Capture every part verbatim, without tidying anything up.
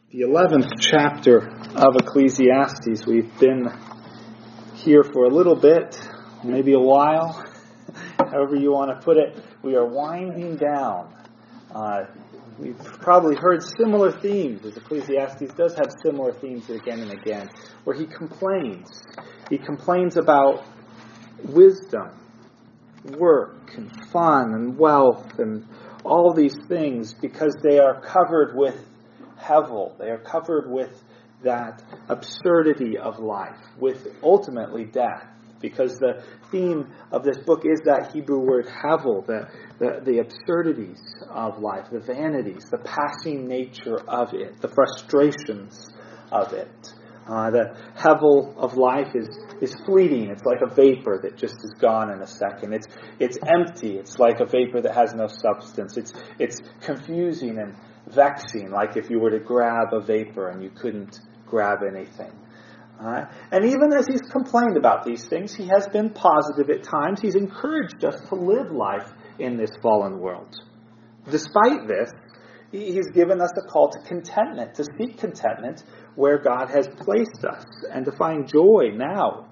The eleventh chapter of Ecclesiastes. We've been here for a little bit, maybe a while, however you want to put it. We are winding down. Uh, we've probably heard similar themes, as Ecclesiastes does have similar themes again and again, where he complains. He complains about wisdom, work, and fun, and wealth, and all these things because they are covered with hevel. They are covered with that absurdity of life, with ultimately death. Because the theme of this book is that Hebrew word hevel, the, the, the absurdities of life, the vanities, the passing nature of it, the frustrations of it. Uh, the hevel of life is, is fleeting. It's like a vapor that just is gone in a second. It's it's empty. It's like a vapor that has no substance. It's it's confusing and vexing, like if you were to grab a vapor and you couldn't grab anything. Uh, and even as he's complained about these things, he has been positive at times. He's encouraged us to live life in this fallen world. Despite this, he's given us a call to contentment, to seek contentment where God has placed us, and to find joy now.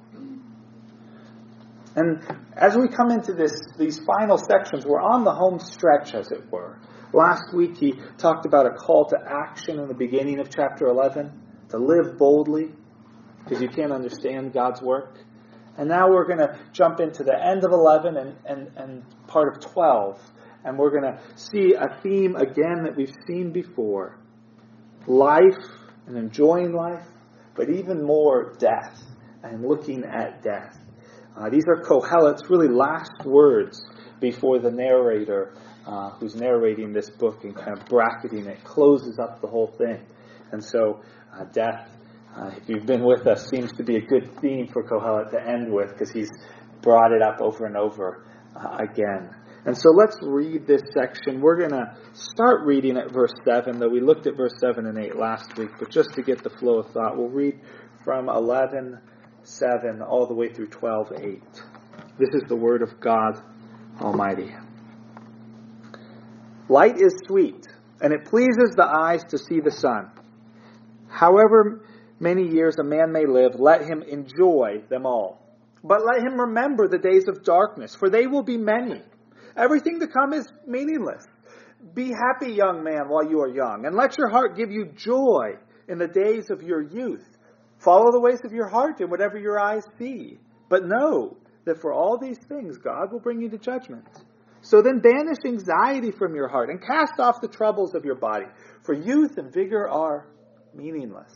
And as we come into this, these final sections, we're on the home stretch, as it were. Last week he talked about a call to action in the beginning of chapter eleven, to live boldly, because you can't understand God's work. And now we're going to jump into the end of eleven and, and, and part of twelve, and we're going to see a theme again that we've seen before. Life and enjoying life, but even more death and looking at death. Uh, these are Kohelet's really last words before the narrator Uh, who's narrating this book and kind of bracketing it, closes up the whole thing. And so uh, death, uh, if you've been with us, seems to be a good theme for Kohelet to end with, because he's brought it up over and over uh, again. And so let's read this section. We're going to start reading at verse seven, though we looked at verse seven and eight last week, but just to get the flow of thought, we'll read from eleven seven all the way through twelve eight. This is the word of God Almighty. Light is sweet, and it pleases the eyes to see the sun. However many years a man may live, let him enjoy them all. But let him remember the days of darkness, for they will be many. Everything to come is meaningless. Be happy, young man, while you are young, and let your heart give you joy in the days of your youth. Follow the ways of your heart in whatever your eyes see. But know that for all these things God will bring you to judgment. So then banish anxiety from your heart and cast off the troubles of your body, for youth and vigor are meaningless.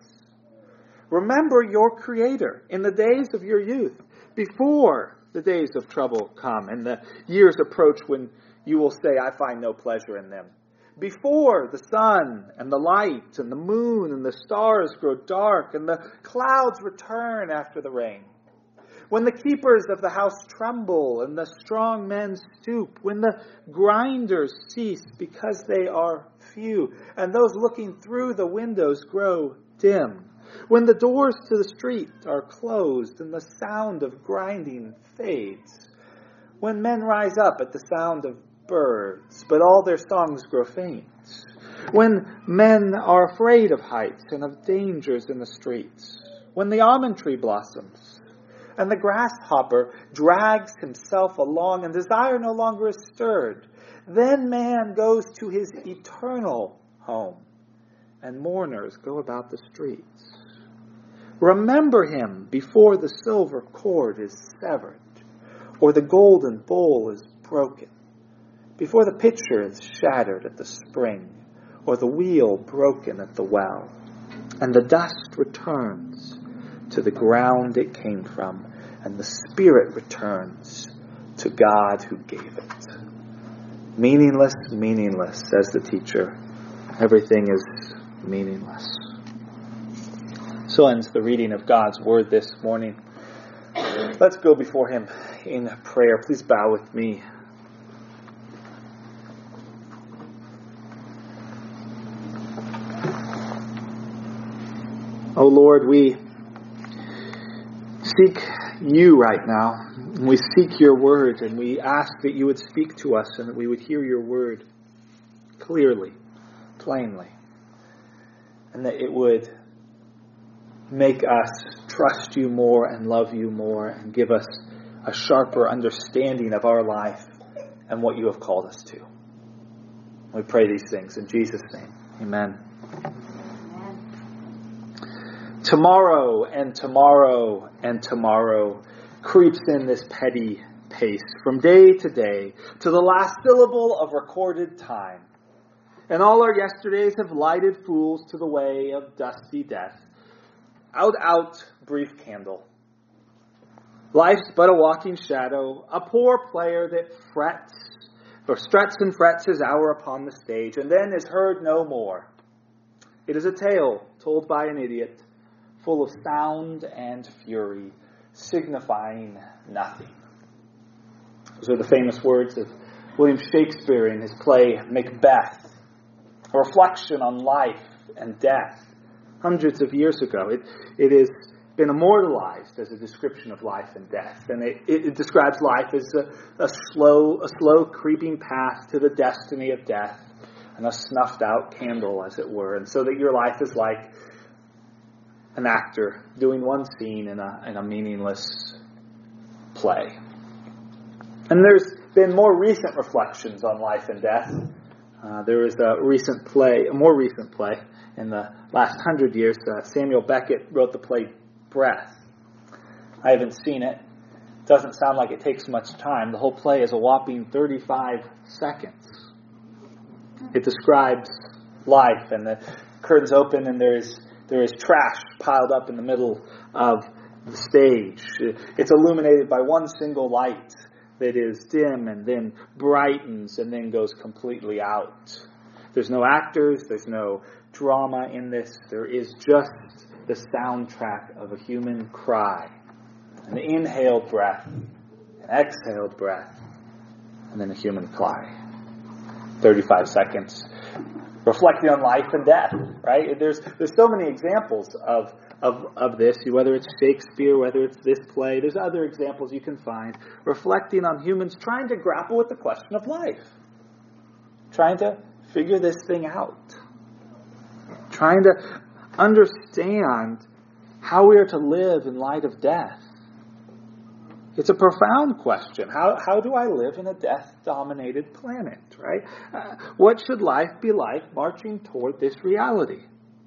Remember your Creator in the days of your youth, before the days of trouble come and the years approach when you will say, I find no pleasure in them. Before the sun and the light and the moon and the stars grow dark and the clouds return after the rain. When the keepers of the house tremble and the strong men stoop, when the grinders cease because they are few, and those looking through the windows grow dim, when the doors to the street are closed and the sound of grinding fades, when men rise up at the sound of birds, but all their songs grow faint, when men are afraid of heights and of dangers in the streets, when the almond tree blossoms, and the grasshopper drags himself along, and desire no longer is stirred. Then man goes to his eternal home, and mourners go about the streets. Remember him before the silver cord is severed, or the golden bowl is broken, before the pitcher is shattered at the spring, or the wheel broken at the well, and the dust returns to the ground it came from, and the spirit returns to God who gave it. Meaningless, meaningless, says the teacher. Everything is meaningless. So ends the reading of God's word this morning. Let's go before him in prayer. Please bow with me. Oh Lord, we seek you right now. We seek your word, and we ask that you would speak to us and that we would hear your word clearly, plainly. and that it would make us trust you more and love you more and give us a sharper understanding of our life and what you have called us to. We pray these things in Jesus' name. Amen. Amen. Tomorrow and tomorrow and tomorrow creeps in this petty pace from day to day to the last syllable of recorded time. And all our yesterdays have lighted fools to the way of dusty death. Out, out, brief candle. Life's but a walking shadow, a poor player that frets, or struts and frets his hour upon the stage, and then is heard no more. It is a tale told by an idiot, full of sound and fury, signifying nothing. Those are the famous words of William Shakespeare in his play Macbeth, a reflection on life and death hundreds of years ago. It, it has been immortalized as a description of life and death, and it, it describes life as a, a slow, a slow creeping path to the destiny of death, and a snuffed out candle, as it were, and so that your life is like an actor doing one scene in a in a meaningless play. And there's been more recent reflections on life and death. Uh, there was a recent play, a more recent play in the last hundred years. Uh, Samuel Beckett wrote the play Breath. I haven't seen it. Doesn't sound like it takes much time. The whole play is a whopping thirty-five seconds. It describes life, and the curtains open, and there is there is trash piled up in the middle of the stage. It's illuminated by one single light that is dim and then brightens and then goes completely out. There's no actors, there's no drama in this. There is just the soundtrack of a human cry, an inhaled breath, an exhaled breath, and then a human cry. thirty-five seconds, reflecting on life and death, right? There's there's so many examples of Of, of this, whether it's Shakespeare, whether it's this play. There's other examples you can find reflecting on humans trying to grapple with the question of life, trying to figure this thing out, trying to understand how we are to live in light of death. It's a profound question. How how do I live in a death-dominated planet, right? Uh, what should life be like marching toward this reality?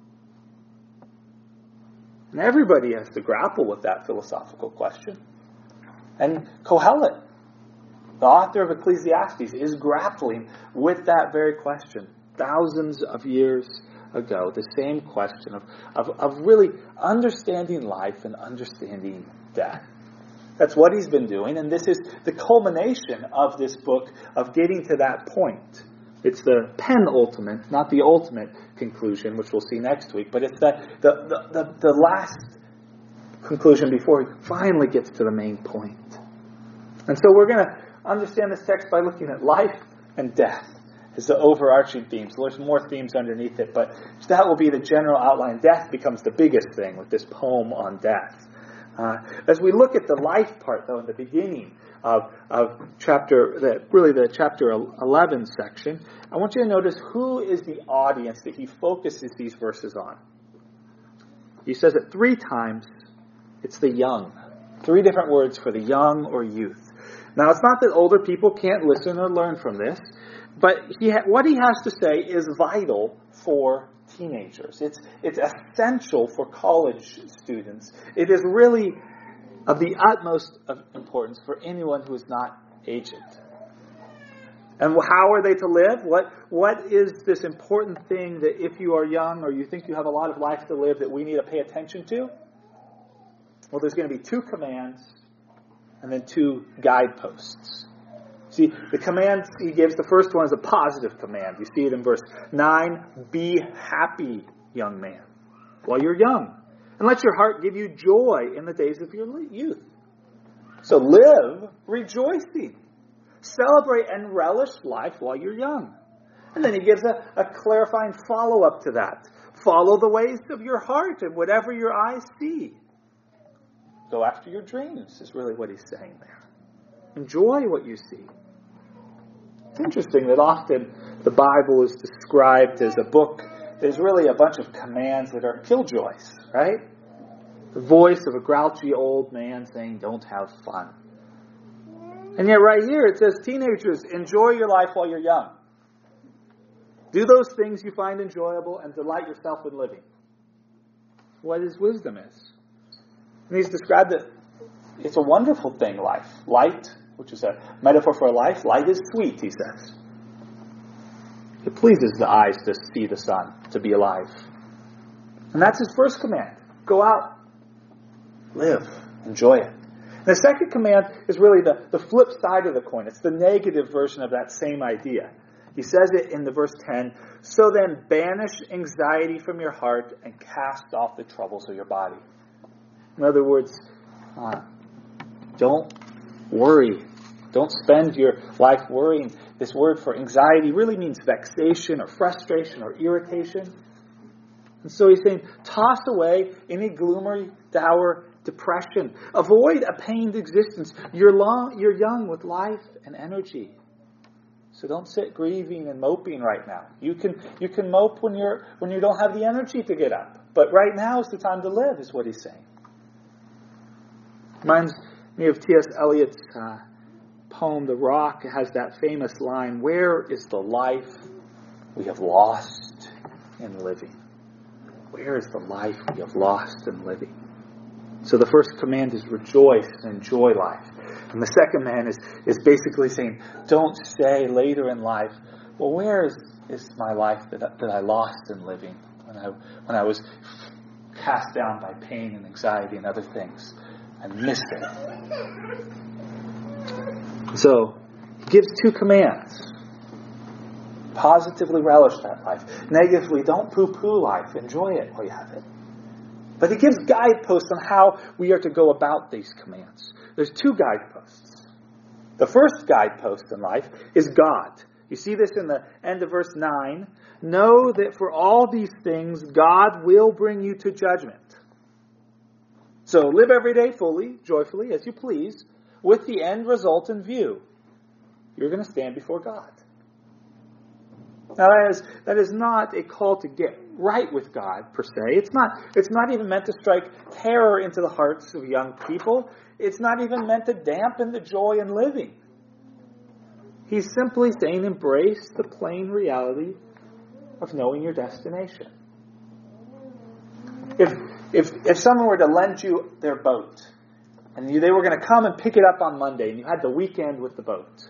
And everybody has to grapple with that philosophical question. And Kohelet, the author of Ecclesiastes, is grappling with that very question thousands of years ago. The same question of, of, of really understanding life and understanding death. That's what he's been doing, and this is the culmination of this book, of getting to that point. It's the penultimate, not the ultimate conclusion, which we'll see next week, but it's the, the, the, the, the last conclusion before he finally gets to the main point. And so we're going to understand this text by looking at life and death as the overarching theme. So there's more themes underneath it, but that will be the general outline. Death becomes the biggest thing with this poem on death. Uh, as we look at the life part, though, in the beginning of, of chapter, the, really the chapter eleven section, I want you to notice who is the audience that he focuses these verses on. He says it three times. It's the young. Three different words for the young or youth. Now, it's not that older people can't listen or learn from this, but he ha- what he has to say is vital for teenagers. It's it's essential for college students. It is really of the utmost of importance for anyone who is not aged. And how are they to live? What what is this important thing that if you are young or you think you have a lot of life to live that we need to pay attention to? Well, there's going to be two commands and then two guideposts. See, the command he gives, the first one is a positive command. You see it in verse nine. Be happy, young man, while you're young. And let your heart give you joy in the days of your youth. So live rejoicing. Celebrate and relish life while you're young. And then he gives a, a clarifying follow-up to that. Follow the ways of your heart and whatever your eyes see. Go after your dreams is really what he's saying there. Enjoy what you see. It's interesting that often the Bible is described as a book is really a bunch of commands that are killjoys, right? The voice of a grouchy old man saying, don't have fun. And yet right here it says, teenagers, enjoy your life while you're young. Do those things you find enjoyable and delight yourself in living. What his wisdom is. And he's described it, it's a wonderful thing, life. Light, which is a metaphor for life. Light is sweet, he says. It pleases the eyes to see the sun, to be alive. And that's his first command. Go out. Live. Enjoy it. And the second command is really the, the flip side of the coin. It's the negative version of that same idea. He says it in the verse ten, so then banish anxiety from your heart and cast off the troubles of your body. In other words, uh, don't worry. Don't spend your life worrying. This word for anxiety really means vexation or frustration or irritation. And so he's saying, toss away any gloomy, dour depression. Avoid a pained existence. You're long, you're young with life and energy. So don't sit grieving and moping right now. You can you can mope when you're when you don't have the energy to get up. But right now is the time to live, is what he's saying. Reminds me of T S Eliot's uh, poem, The Rock. It has that famous line, where is the life we have lost in living? Where is the life we have lost in living? So the first command is rejoice and enjoy life. And the second command is, is basically saying, don't stay later in life. Well, where is, is my life that, that I lost in living when I, when I was cast down by pain and anxiety and other things? I missed it. So, he gives two commands. Positively relish that life. Negatively, don't poo-poo life. Enjoy it while you have it. But he gives guideposts on how we are to go about these commands. There's two guideposts. The first guidepost in life is God. You see this in the end of verse nine. Know that for all these things, God will bring you to judgment. So live every day fully, joyfully, as you please, with the end result in view. You're going to stand before God. Now that is, that is not a call to get right with God, per se. It's not, it's not even meant to strike terror into the hearts of young people. It's not even meant to dampen the joy in living. He's simply saying embrace the plain reality of knowing your destination. If, if, if someone were to lend you their boat, and you, they were going to come and pick it up on Monday, and you had the weekend with the boat,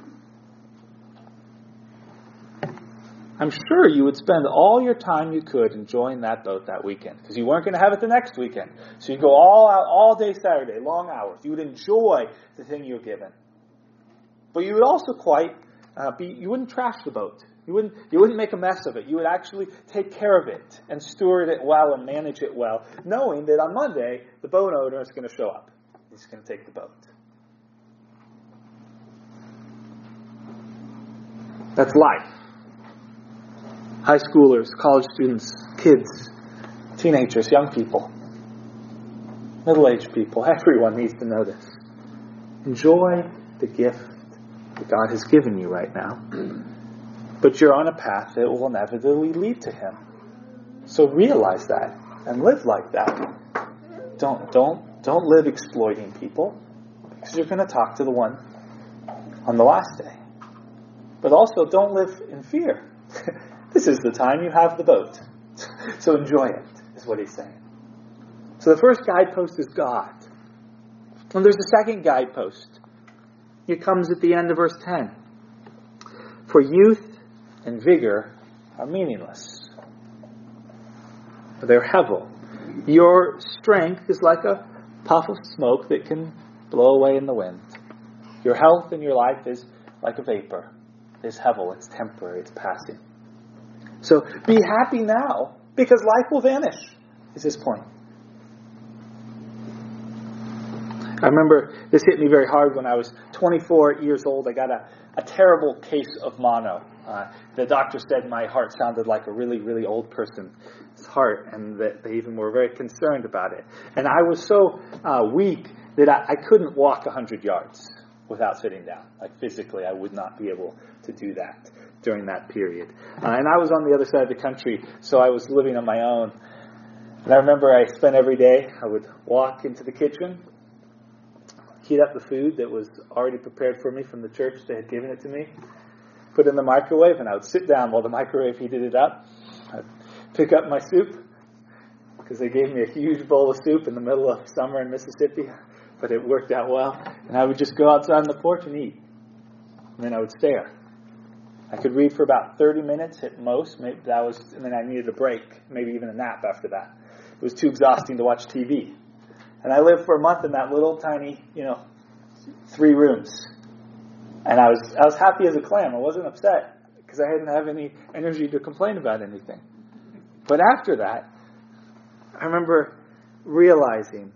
I'm sure you would spend all your time you could enjoying that boat that weekend, because you weren't going to have it the next weekend. So you'd go all out all day Saturday, long hours. You would enjoy the thing you were given. But you would also quite uh, be, you wouldn't trash the boat. You wouldn't, you wouldn't make a mess of it. You would actually take care of it and steward it well and manage it well, knowing that on Monday, the boat owner is going to show up. He's going to take the boat. That's life. High schoolers, college students, kids, teenagers, young people, middle-aged people, everyone needs to know this. Enjoy the gift that God has given you right now. But you're on a path that will inevitably lead to Him. So realize that and live like that. Don't, don't, don't live exploiting people, because you're going to talk to the one on the last day. But also don't live in fear. This is the time you have the boat. So enjoy it, is what he's saying. So the first guidepost is God. And there's a second guidepost. It comes at the end of verse ten. For youth and vigor are meaningless. They're hevel. Your strength is like a puff of smoke that can blow away in the wind. Your health and your life is like a vapor. It's hevel, it's temporary, it's passing. So be happy now, because life will vanish, is his point. I remember this hit me very hard when I was twenty-four years old. I got a, a terrible case of mono. Uh, the doctor said my heart sounded like a really, really old person's heart, and that they even were very concerned about it. And I was so uh, weak that I, I couldn't walk one hundred yards without sitting down. Like physically, I would not be able to do that. during that period. Uh, and I was on the other side of the country, so I was living on my own. And I remember I spent every day, I would walk into the kitchen, heat up the food that was already prepared for me from the church. They had given it to me. Put it in the microwave, and I would sit down while the microwave heated it up. I'd pick up my soup, because they gave me a huge bowl of soup in the middle of summer in Mississippi, but it worked out well. And I would just go outside on the porch and eat. And then I would stare. I could read for about thirty minutes at most. Maybe that was, and then I needed a break, maybe even a nap after that. It was too exhausting to watch T V. And I lived for a month in that little tiny, you know, three rooms. And I was I was happy as a clam. I wasn't upset because I didn't have any energy to complain about anything. But after that, I remember realizing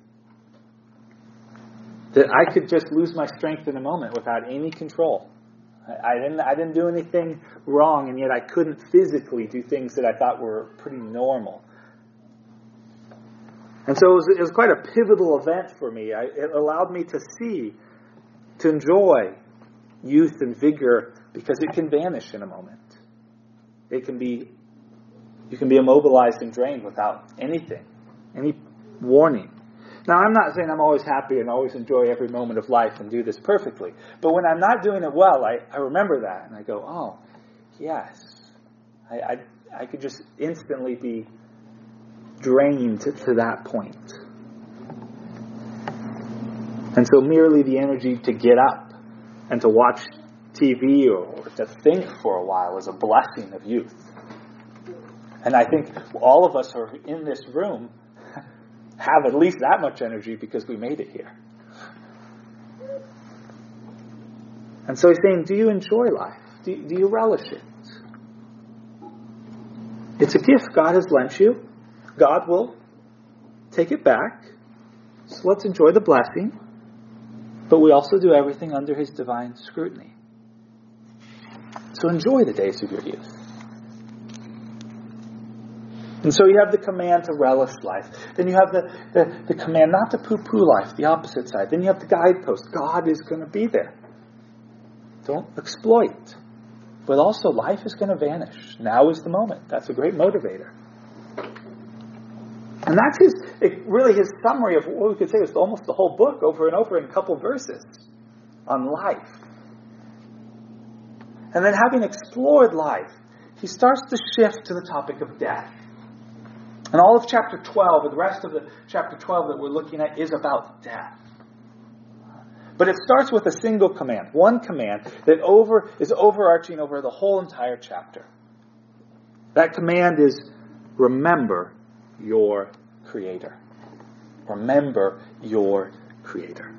that I could just lose my strength in a moment without any control. I, I didn't I didn't do anything wrong, and yet I couldn't physically do things that I thought were pretty normal. And so it was, it was quite a pivotal event for me. I, it allowed me to see, to enjoy youth and vigor, because it can vanish in a moment. It can be, you can be immobilized and drained without anything, any warning. Now, I'm not saying I'm always happy and always enjoy every moment of life and do this perfectly. But when I'm not doing it well, I, I remember that and I go, oh, yes. I, I, I could just instantly be drained to, to that point. And so merely the energy to get up and to watch T V or, or to think for a while is a blessing of youth. And I think all of us who are in this room have at least that much energy because we made it here. And so he's saying, do you enjoy life? Do, do you relish it? It's a gift God has lent you. God will take it back. So let's enjoy the blessing. But we also do everything under his divine scrutiny. So enjoy the days of your youth. And so you have the command to relish life. Then you have the, the, the command not to poo-poo life, the opposite side. Then you have the guidepost. God is going to be there. Don't exploit. But also life is going to vanish. Now is the moment. That's a great motivator. And that's his, it, really his summary of what we could say is almost the whole book over and over in a couple verses on life. And then having explored life, he starts to shift to the topic of death. And all of chapter twelve, and the rest of the chapter twelve that we're looking at is about death. But it starts with a single command, one command that over is overarching over the whole entire chapter. That command is, remember your Creator. Remember your Creator.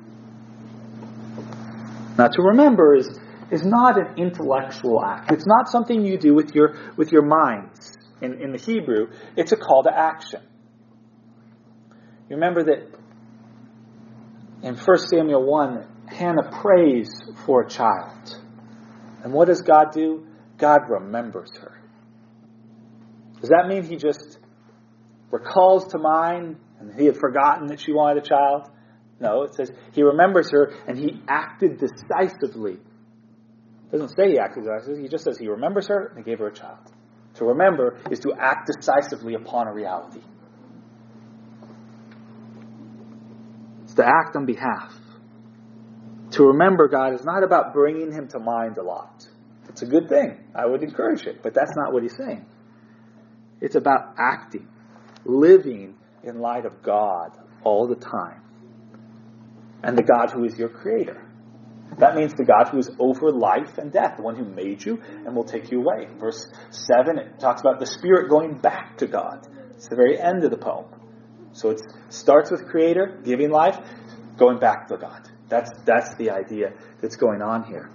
Now, to remember is, is not an intellectual act. It's not something you do with your with your minds. In, in the Hebrew, it's a call to action. You remember that in First Samuel one, Hannah prays for a child. And what does God do? God remembers her. Does that mean he just recalls to mind and he had forgotten that she wanted a child? No, it says he remembers her and he acted decisively. It doesn't say he acted decisively. He just says he remembers her and he gave her a child. To remember is to act decisively upon a reality. It's to act on behalf. To remember God is not about bringing him to mind a lot. It's a good thing. I would encourage it. But that's not what he's saying. It's about acting, living in light of God all the time. And the God who is your Creator. That means the God who is over life and death, the one who made you and will take you away. Verse seven, it talks about the Spirit going back to God. It's the very end of the poem. So it starts with Creator, giving life, going back to God. That's, that's the idea that's going on here.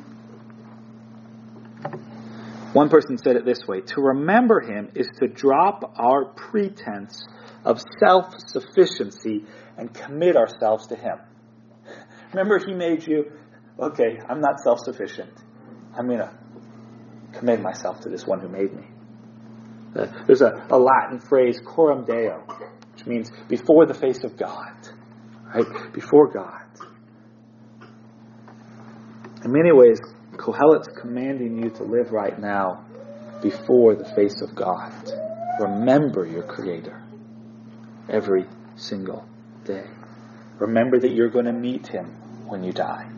One person said it this way: to remember him is to drop our pretense of self-sufficiency and commit ourselves to him. Remember, he made you. Okay, I'm not self-sufficient. I'm going to commit myself to this one who made me. Uh, there's a, a Latin phrase, coram Deo, which means before the face of God. Right? Before God. In many ways, Kohelet's commanding you to live right now before the face of God. Remember your Creator every single day. Remember that you're going to meet Him when you die.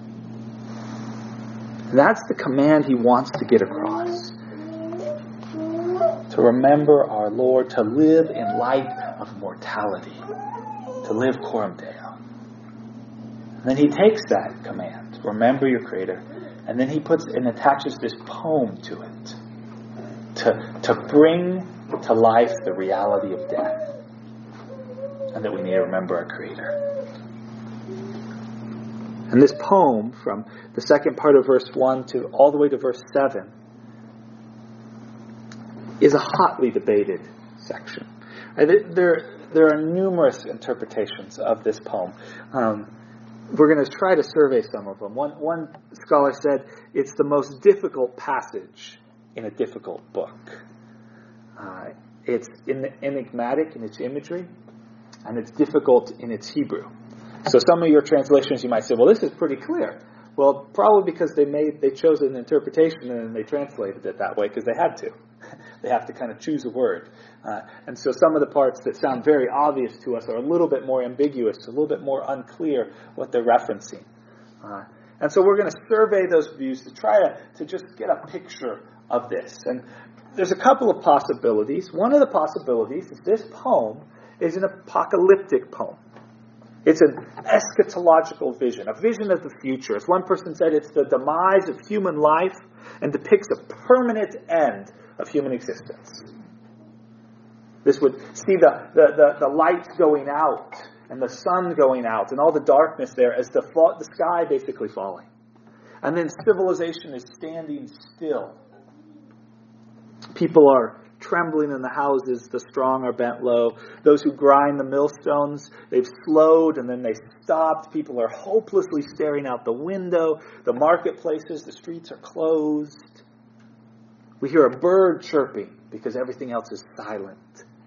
That's the command he wants to get across. To remember our Lord, to live in light of mortality, to live coram Deo. And then he takes that command, remember your Creator, and then he puts and attaches this poem to it, to, to bring to life the reality of death, and that we need to remember our Creator. And this poem, from the second part of verse one to all the way to verse seven, is a hotly debated section. There, there are numerous interpretations of this poem. Um, we're going to try to survey some of them. One, one scholar said it's the most difficult passage in a difficult book. Uh, it's enigmatic in its imagery, and it's difficult in its Hebrew. So some of your translations you might say, well, this is pretty clear. Well, probably because they made they chose an interpretation and they translated it that way because they had to. They have to kind of choose a word. Uh, and so some of the parts that sound very obvious to us are a little bit more ambiguous, a little bit more unclear what they're referencing. Uh, and so we're going to survey those views to try to, to just get a picture of this. And there's a couple of possibilities. One of the possibilities is this poem is an apocalyptic poem. It's an eschatological vision, a vision of the future. As one person said, it's the demise of human life and depicts a permanent end of human existence. This would see the, the, the, the lights going out and the sun going out and all the darkness there as the, fall, the sky basically falling. And then civilization is standing still. People are trembling in the houses, the strong are bent low. Those who grind the millstones, they've slowed and then they stopped. People are hopelessly staring out the window. The marketplaces, the streets are closed. We hear a bird chirping because everything else is silent.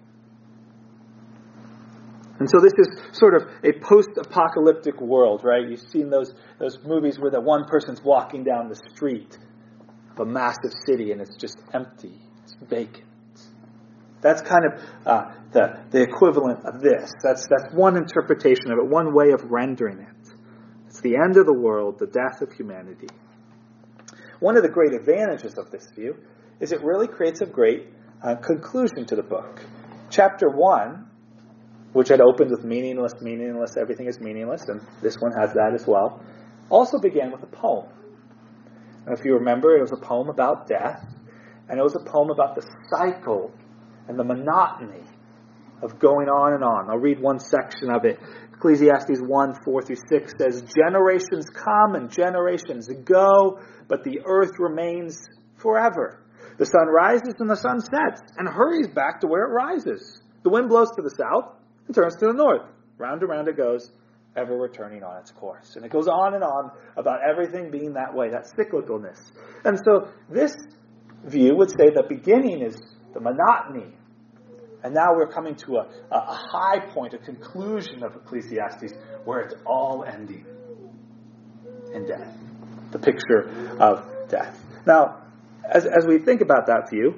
And so this is sort of a post-apocalyptic world, right? You've seen those, those movies where the one person's walking down the street of a massive city and it's just empty. It's vacant. That's kind of uh, the, the equivalent of this. That's, that's one interpretation of it, one way of rendering it. It's the end of the world, the death of humanity. One of the great advantages of this view is it really creates a great uh, conclusion to the book. Chapter one, which had opened with meaningless, meaningless, everything is meaningless, and this one has that as well, also began with a poem. And if you remember, it was a poem about death, and it was a poem about the cycle and the monotony of going on and on. I'll read one section of it. Ecclesiastes one, four through six says, generations come and generations go, but the earth remains forever. The sun rises and the sun sets and hurries back to where it rises. The wind blows to the south and turns to the north. Round and round it goes, ever returning on its course. And it goes on and on about everything being that way, that cyclicalness. And so this view would say the beginning is the monotony. And now we're coming to a, a high point, a conclusion of Ecclesiastes, where it's all ending in death. The picture of death. Now, as, as we think about that view,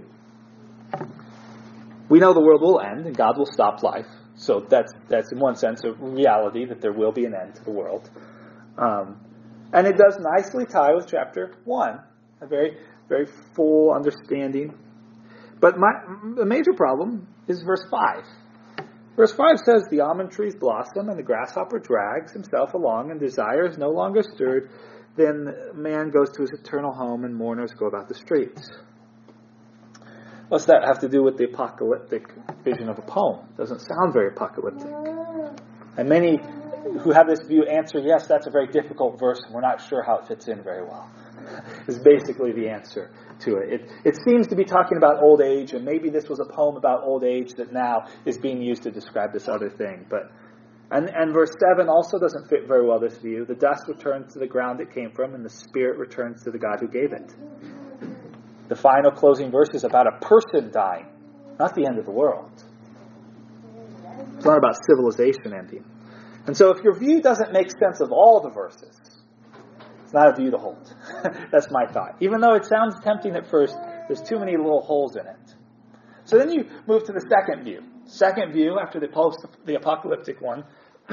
we know the world will end and God will stop life. So that's, that's in one sense a reality that there will be an end to the world. Um, and it does nicely tie with chapter one, a very, very full understanding. But my, the major problem is verse five. Verse five says, the almond trees blossom and the grasshopper drags himself along and desire is no longer stirred. Then man goes to his eternal home and mourners go about the streets. What's that have to do with the apocalyptic vision of a poem? It doesn't sound very apocalyptic. And many who have this view answer, yes, that's a very difficult verse and we're not sure how it fits in very well. Is basically the answer to it. it. It seems to be talking about old age, and maybe this was a poem about old age that now is being used to describe this other thing. But and, and verse seven also doesn't fit very well this view. The dust returns to the ground it came from, and the spirit returns to the God who gave it. The final closing verse is about a person dying, not the end of the world. It's not about civilization ending. And so if your view doesn't make sense of all the verses, it's not a view to hold. That's my thought. Even though it sounds tempting at first, there's too many little holes in it. So then you move to the second view. Second view, after the post, the apocalyptic one,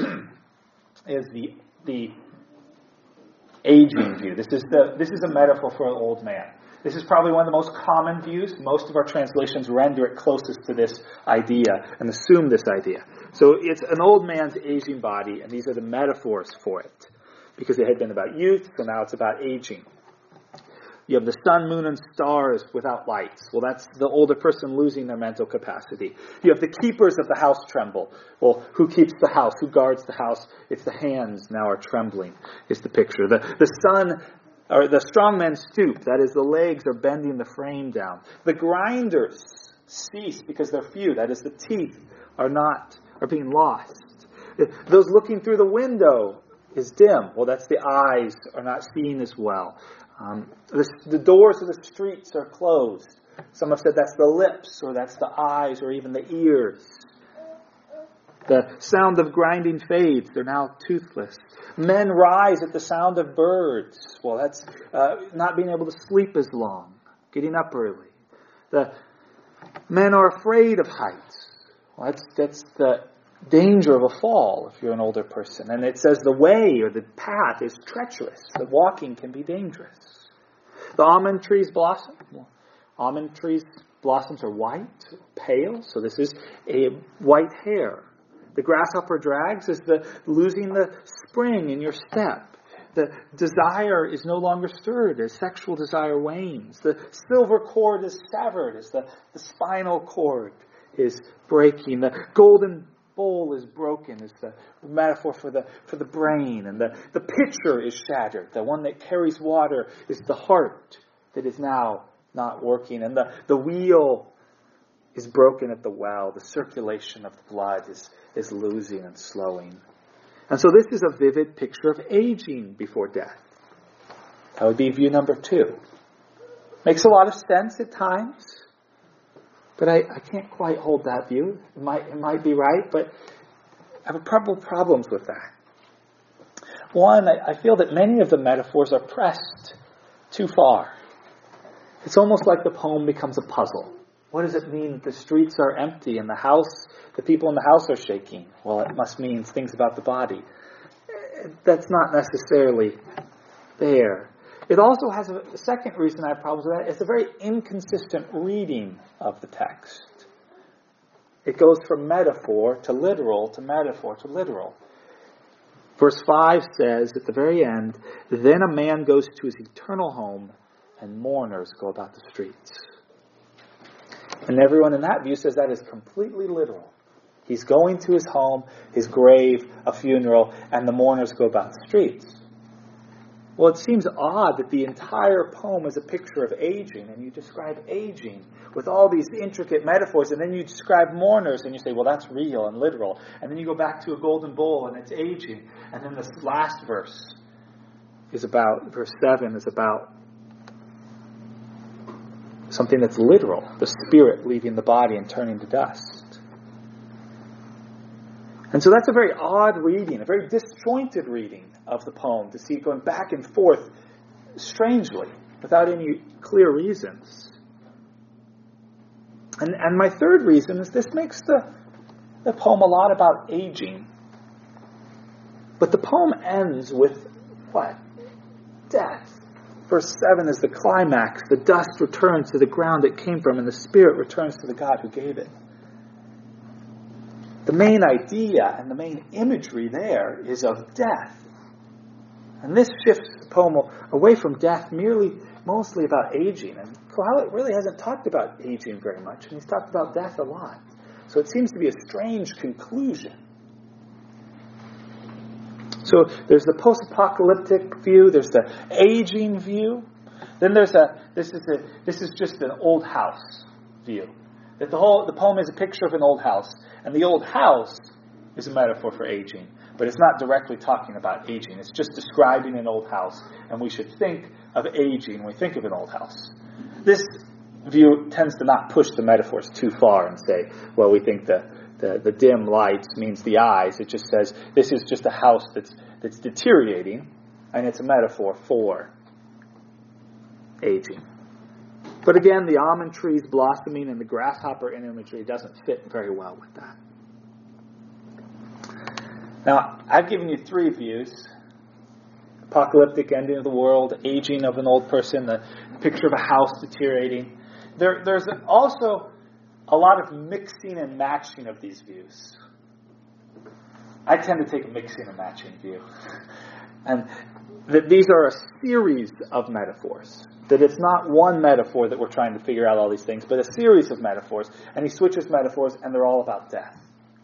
is the the aging view. This is the this is a metaphor for an old man. This is probably one of the most common views. Most of our translations render it closest to this idea and assume this idea. So it's an old man's aging body, and these are the metaphors for it. Because it had been about youth, so now it's about aging. You have the sun, moon, and stars without lights. Well, that's the older person losing their mental capacity. You have the keepers of the house tremble. Well, who keeps the house? Who guards the house? It's the hands now are trembling, is the picture. The, the sun, or the strong men stoop. That is, the legs are bending the frame down. The grinders cease because they're few. That is, the teeth are not, are being lost. Those looking through the window is dim. Well, that's the eyes are not seeing as well. Um, the, the doors of the streets are closed. Some have said that's the lips, or that's the eyes, or even the ears. The sound of grinding fades. They're now toothless. Men rise at the sound of birds. Well, that's uh, not being able to sleep as long, getting up early. The men are afraid of heights. Well, that's that's the danger of a fall if you're an older person. And it says the way or the path is treacherous. The walking can be dangerous. The almond trees blossom. Well, almond trees blossoms are white, pale. So this is a white hair. The grasshopper drags is the losing the spring in your step. The desire is no longer stirred as sexual desire wanes. The silver cord is severed as the, the spinal cord is breaking. The golden bowl is broken is the metaphor for the for the brain, and the, the pitcher is shattered. The one that carries water is the heart that is now not working, and the, the wheel is broken at the well. The circulation of the blood is, is losing and slowing. And so this is a vivid picture of aging before death. That would be view number two. Makes a lot of sense at times. But I, I can't quite hold that view. It might, it might be right, but I have a couple problems with that. One, I, I feel that many of the metaphors are pressed too far. It's almost like the poem becomes a puzzle. What does it mean that the streets are empty and the house, the people in the house are shaking? Well, it must mean things about the body. That's not necessarily there. It also has a, a second reason I have problems with that. It's a very inconsistent reading of the text. It goes from metaphor to literal to metaphor to literal. Verse five says at the very end, then a man goes to his eternal home and mourners go about the streets. And everyone in that view says that is completely literal. He's going to his home, his grave, a funeral, and the mourners go about the streets. Well, it seems odd that the entire poem is a picture of aging, and you describe aging with all these intricate metaphors, and then you describe mourners, and you say, well, that's real and literal. And then you go back to a golden bowl, and it's aging. And then this last verse is about, verse seven is about something that's literal, the spirit leaving the body and turning to dust. And so that's a very odd reading, a very disjointed reading of the poem, to see it going back and forth strangely, without any clear reasons. And and my third reason is this makes the, the poem a lot about aging. But the poem ends with what? Death. Verse seven is the climax. The dust returns to the ground it came from, and the spirit returns to the God who gave it. The main idea and the main imagery there is of death. And this shifts the poem away from death, merely, mostly about aging. And Kohelet really hasn't talked about aging very much, and he's talked about death a lot. So it seems to be a strange conclusion. So there's the post-apocalyptic view, there's the aging view, then there's a this is a this is just an old house view. That the whole the poem is a picture of an old house, and the old house is a metaphor for aging, but it's not directly talking about aging. It's just describing an old house, and we should think of aging when we think of an old house. This view tends to not push the metaphors too far and say, well, we think the The, the dim lights means the eyes. It just says this is just a house that's that's deteriorating, and it's a metaphor for aging. But again, the almond trees blossoming and the grasshopper imagery doesn't fit very well with that. Now, I've given you three views. Apocalyptic ending of the world, aging of an old person, the picture of a house deteriorating. There, there's also a lot of mixing and matching of these views. I tend to take a mixing and matching view. And that these are a series of metaphors. That it's not one metaphor that we're trying to figure out all these things, but a series of metaphors. And he switches metaphors, and they're all about death.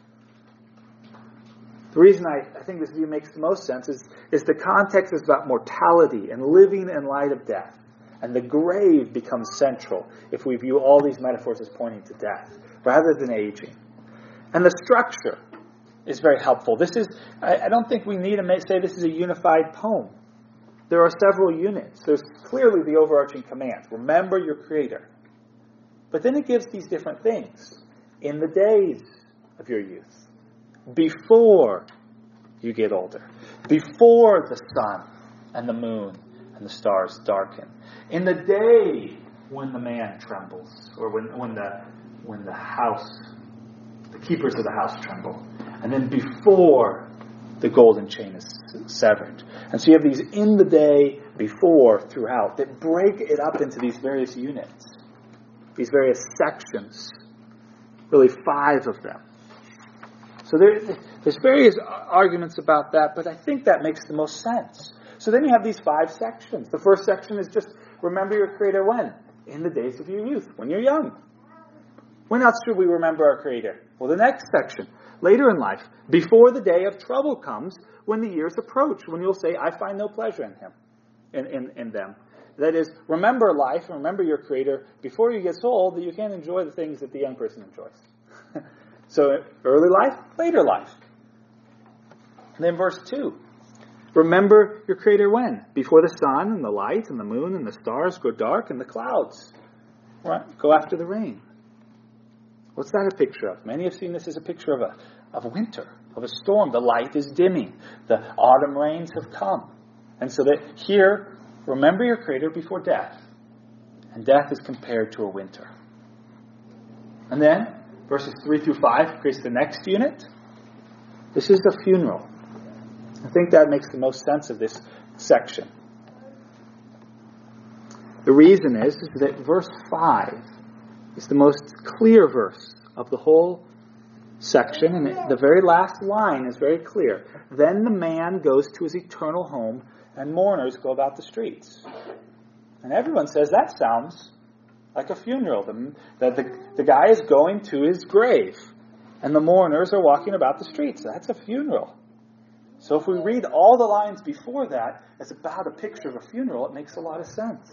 The reason I, I think this view makes the most sense is, is the context is about mortality and living in light of death. And the grave becomes central if we view all these metaphors as pointing to death, rather than aging. And the structure is very helpful. This is, I, I don't think we need to say this is a unified poem. There are several units. There's clearly the overarching command. Remember your Creator. But then it gives these different things. In the days of your youth. Before you get older. Before the sun and the moon and the stars darken. In the day when the man trembles. Or when, when the when the house, the keepers of the house tremble. And then before the golden chain is severed. And so you have these in the day, before, throughout, that break it up into these various units. These various sections. Really five of them. So there, there's various arguments about that, but I think that makes the most sense. So then you have these five sections. The first section is just, remember your Creator when? In the days of your youth, when you're young. When else should we remember our Creator? Well, the next section, later in life, before the day of trouble comes, when the years approach, when you'll say, I find no pleasure in him, in, in, in them. That is, remember life and remember your Creator before you get so old that you can't enjoy the things that the young person enjoys. So, early life, later life. And then verse two. Remember your Creator when? Before the sun and the light and the moon and the stars go dark and the clouds right, go after the rain. What's that a picture of? Many have seen this as a picture of a, of a winter, of a storm. The light is dimming. The autumn rains have come. And so that here, remember your Creator before death. And death is compared to a winter. And then, verses three through five creates the next unit. This is the funeral. I think that makes the most sense of this section. The reason is, is that verse five is the most clear verse of the whole section. And it, the very last line is very clear. Then the man goes to his eternal home and mourners go about the streets. And everyone says that sounds like a funeral. The, the, the, the guy is going to his grave. And the mourners are walking about the streets. That's a funeral. So if we read all the lines before that as about a picture of a funeral, it makes a lot of sense.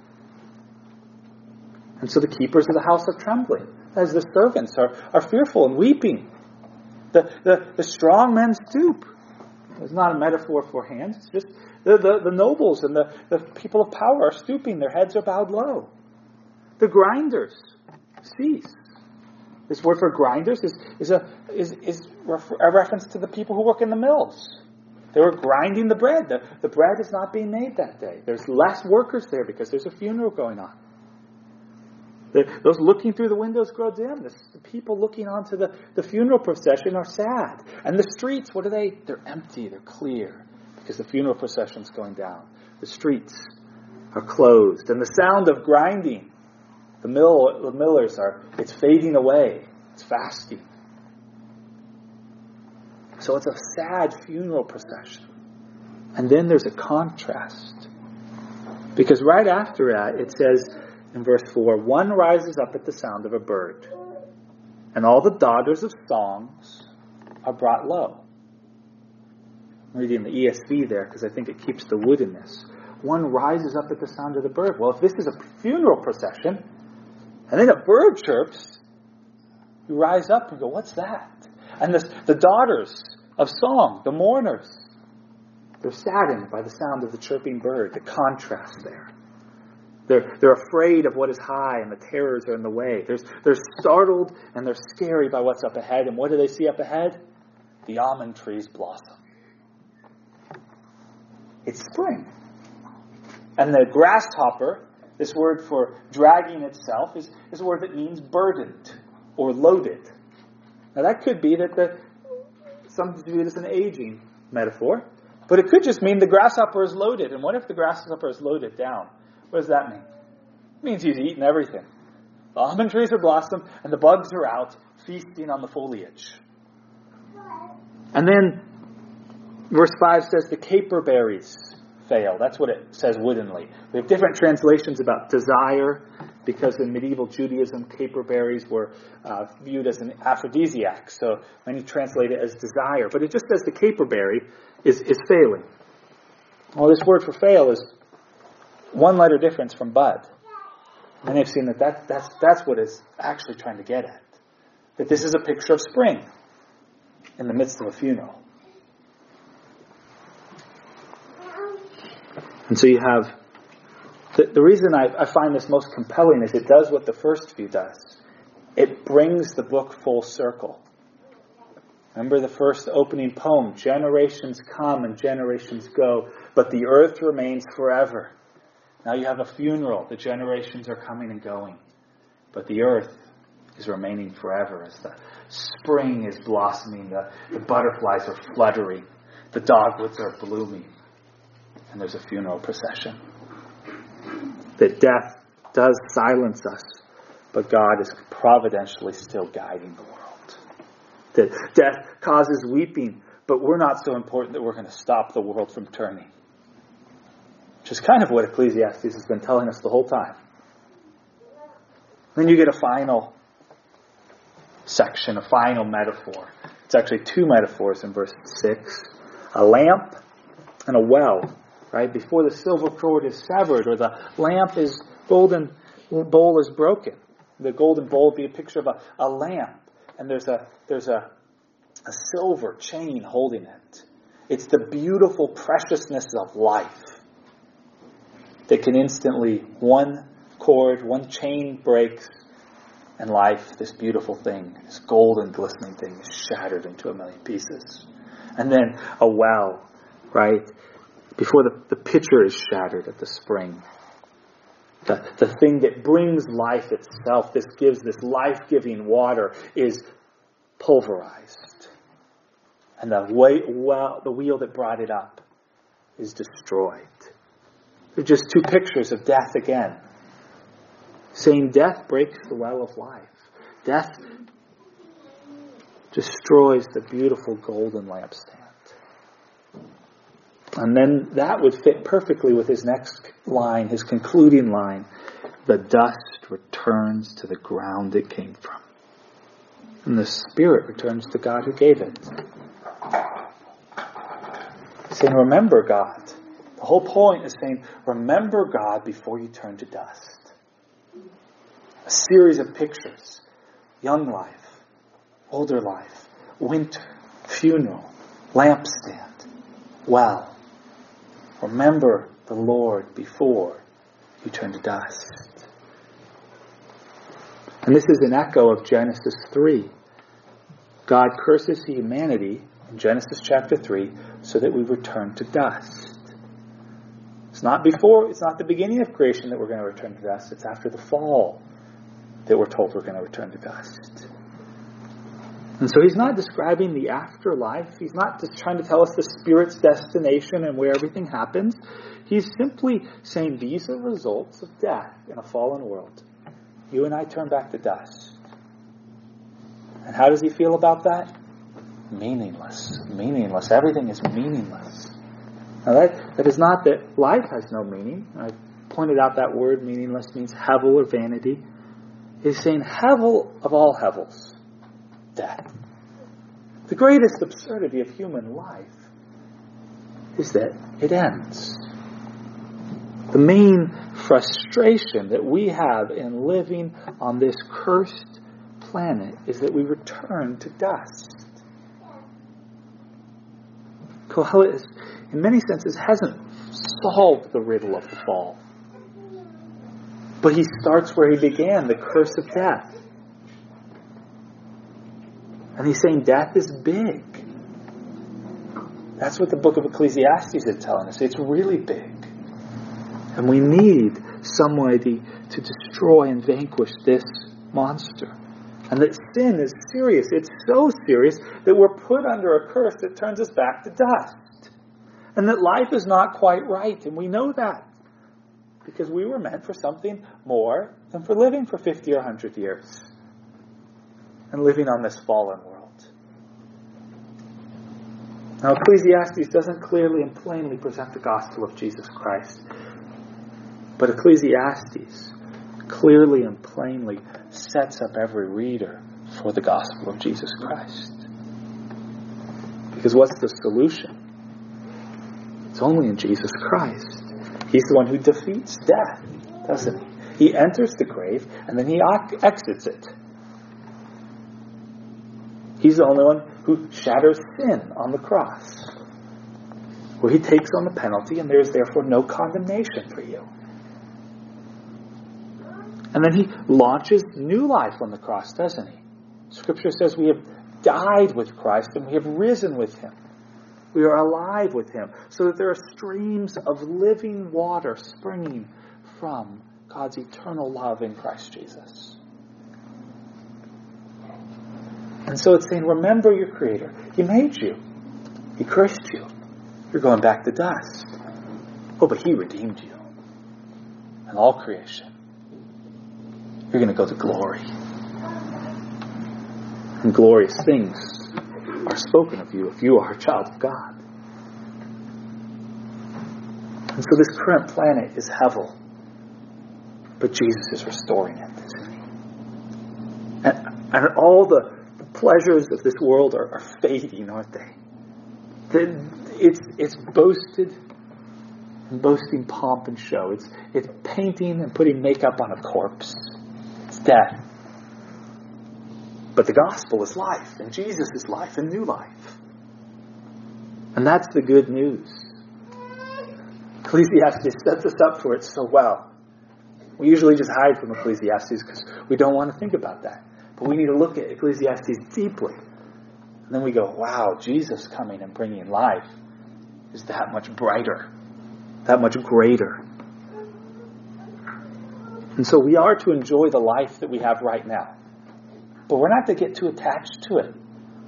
And so the keepers of the house are trembling, as the servants are, are fearful and weeping. The, the, the strong men stoop. It's not a metaphor for hands. It's just the, the, the nobles and the, the people of power are stooping. Their heads are bowed low. The grinders cease. This word for grinders is, is, a, is, is a reference to the people who work in the mills. They were grinding the bread. The, the bread is not being made that day. There's less workers there because there's a funeral going on. The, those looking through the windows grow dim. The, the people looking onto the, the funeral procession are sad. And the streets, what are they? They're empty. They're clear because the funeral procession's going down. The streets are closed. And the sound of grinding, the mill, the millers are, it's fading away. It's fasting. So it's a sad funeral procession. And then there's a contrast. Because right after that, it says in verse four, one rises up at the sound of a bird, and all the daughters of songs are brought low. I'm reading the E S V there because I think it keeps the woodiness. One rises up at the sound of the bird. Well, if this is a funeral procession, and then a bird chirps, you rise up and go, what's that? And the, the daughters of song, the mourners, they're saddened by the sound of the chirping bird, the contrast there. They're, they're afraid of what is high and the terrors are in the way. There's, they're startled and they're scary by what's up ahead. And what do they see up ahead? The almond trees blossom. It's spring. And the grasshopper This word for dragging itself is, is a word that means burdened or loaded. Now that could be that the some view it as an aging metaphor, but it could just mean the grasshopper is loaded. And what if the grasshopper is loaded down? What does that mean? It means he's eaten everything. The almond trees are blossomed and the bugs are out feasting on the foliage. And then verse five says the caper berries fail. That's what it says woodenly. We have different translations about desire, because in medieval Judaism, caper berries were uh, viewed as an aphrodisiac. So many translate it as desire. But it just says the caper berry is, is failing. Well, this word for fail is one letter difference from bud. And they've seen that, that that's, that's what it's actually trying to get at. That this is a picture of spring in the midst of a funeral. And so you have, the, the reason I, I find this most compelling is it does what the first view does. It brings the book full circle. Remember the first opening poem, generations come and generations go, but the earth remains forever. Now you have a funeral, the generations are coming and going, but the earth is remaining forever as the spring is blossoming, the, the butterflies are fluttering, the dogwoods are blooming. And there's a funeral procession. That death does silence us, but God is providentially still guiding the world. That death causes weeping, but we're not so important that we're going to stop the world from turning. Which is kind of what Ecclesiastes has been telling us the whole time. Then you get a final section, a final metaphor. It's actually two metaphors in verse six. A lamp and a well. Right? Before the silver cord is severed or the lamp is golden bowl is broken. The golden bowl would be a picture of a, a lamp. And there's a there's a, a silver chain holding it. It's the beautiful preciousness of life that can instantly, one cord, one chain breaks, and life, this beautiful thing, this golden glistening thing, is shattered into a million pieces. And then a well, right? Before the, the pitcher is shattered at the spring. The, the thing that brings life itself, this gives this life-giving water, is pulverized. And the, way, well, the wheel that brought it up is destroyed. They're just two pictures of death again. Saying death breaks the well of life. Death destroys the beautiful golden lampstand. And then that would fit perfectly with his next line, his concluding line. The dust returns to the ground it came from. And the spirit returns to God who gave it. He's saying, remember God. The whole point is saying, remember God before you turn to dust. A series of pictures. Young life, older life, winter, funeral, lampstand, well. Remember the Lord before you turn to dust. And this is an echo of Genesis three. God curses humanity in Genesis chapter three so that we return to dust. It's not before, it's not the beginning of creation that we're going to return to dust. It's after the fall that we're told we're going to return to dust. And so he's not describing the afterlife. He's not just trying to tell us the Spirit's destination and where everything happens. He's simply saying these are results of death in a fallen world. You and I turn back to dust. And how does he feel about that? Meaningless. Meaningless. Everything is meaningless. Now that, that is not that life has no meaning. I pointed out that word meaningless means hevel or vanity. He's saying hevel of all hevels. Death. The greatest absurdity of human life is that it ends. The main frustration that we have in living on this cursed planet is that we return to dust. Kohelet, is, in many senses, hasn't solved the riddle of the fall. But he starts where he began, the curse of death. And he's saying death is big. That's what the book of Ecclesiastes is telling us. It's really big. And we need somebody to destroy and vanquish this monster. And that sin is serious. It's so serious that we're put under a curse that turns us back to dust. And that life is not quite right. And we know that. Because we were meant for something more than for living for fifty or one hundred years. And living on this fallen world. Now, Ecclesiastes doesn't clearly and plainly present the gospel of Jesus Christ. But Ecclesiastes clearly and plainly sets up every reader for the gospel of Jesus Christ. Because what's the solution? It's only in Jesus Christ. He's the one who defeats death, doesn't he? He enters the grave and then he exits it. He's the only one who shatters sin on the cross, where he takes on the penalty and there is therefore no condemnation for you. And then he launches new life on the cross, doesn't he? Scripture says we have died with Christ and we have risen with him. We are alive with him, so that there are streams of living water springing from God's eternal love in Christ Jesus. And so it's saying, remember your Creator. He made you. He cursed you. You're going back to dust. Oh, but he redeemed you. And all creation. You're going to go to glory. And glorious things are spoken of you if you are a child of God. And so this current planet is Hevel. But Jesus is restoring it, isn't he? And, and all the, the pleasures of this world are, are fading, aren't they? The, it's, it's boasted and boasting pomp and show. It's, it's painting and putting makeup on a corpse. It's death. But the gospel is life, and Jesus is life and new life. And that's the good news. Ecclesiastes sets us up for it so well. We usually just hide from Ecclesiastes because we don't want to think about that. But we need to look at Ecclesiastes deeply. And then we go, wow, Jesus coming and bringing life is that much brighter, that much greater. And so we are to enjoy the life that we have right now. But we're not to get too attached to it.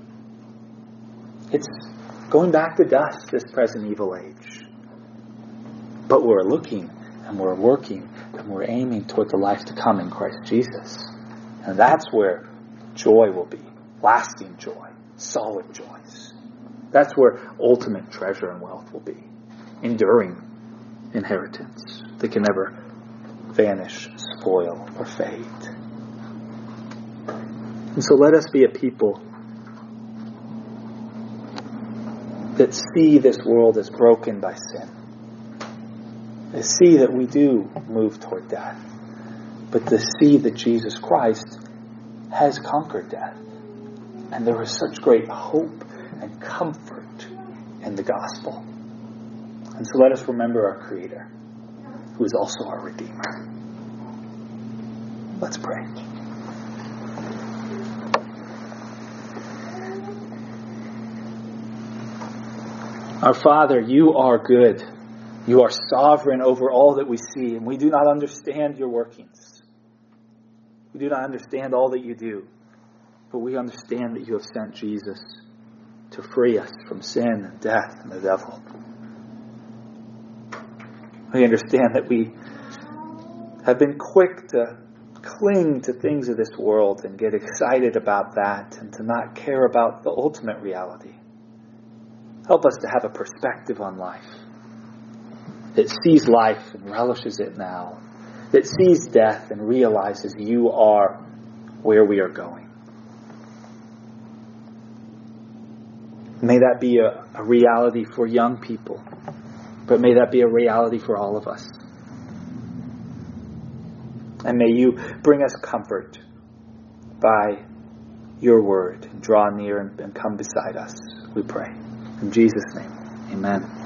It's going back to dust, this present evil age. But we're looking and we're working and we're aiming toward the life to come in Christ Jesus. And that's where joy will be. Lasting joy. Solid joys. That's where ultimate treasure and wealth will be. Enduring inheritance that can never vanish, spoil, or fade. And so let us be a people that see this world as broken by sin. They see that we do move toward death. But to see that Jesus Christ has conquered death. And there is such great hope and comfort in the gospel. And so let us remember our Creator, who is also our Redeemer. Let's pray. Our Father, you are good. You are sovereign over all that we see, and we do not understand your workings. We do not understand all that you do, but we understand that you have sent Jesus to free us from sin and death and the devil. We understand that we have been quick to cling to things of this world and get excited about that and to not care about the ultimate reality. Help us to have a perspective on life that sees life and relishes it now, that sees death and realizes you are where we are going. May that be a, a reality for young people, but may that be a reality for all of us. And may you bring us comfort by your word and draw near and, and come beside us, we pray. In Jesus' name, amen.